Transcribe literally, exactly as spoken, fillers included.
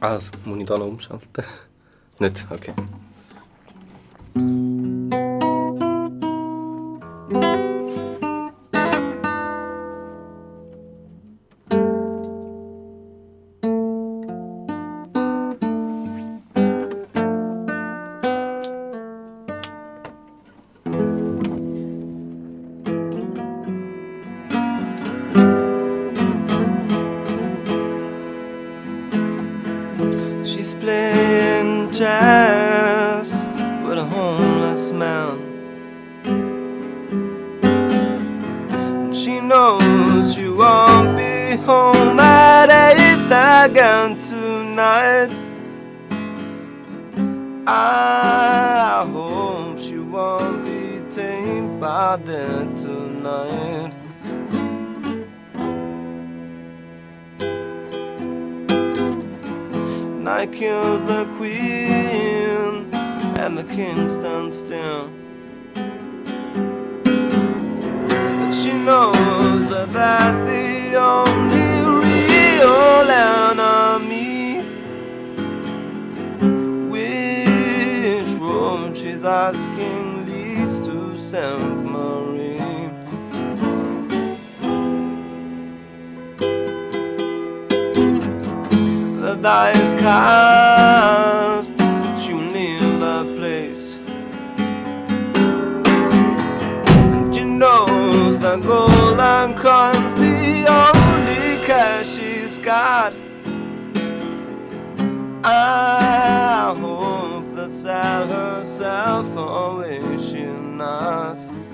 aa, monitor'n olmuş altta. Nyt, okei. Okay. She's playing chess with a homeless man. And she knows she won't be home at eight again tonight. I hope she won't be tamed by then tonight. Night kills the queen and the king stands still. But she knows that that's the only real enemy. Which road she's asking leads to Saint Marie. The dice cast, she'll leave the place. And she knows the golden coin's the only cash she's got. I hope that sell herself away she'll not.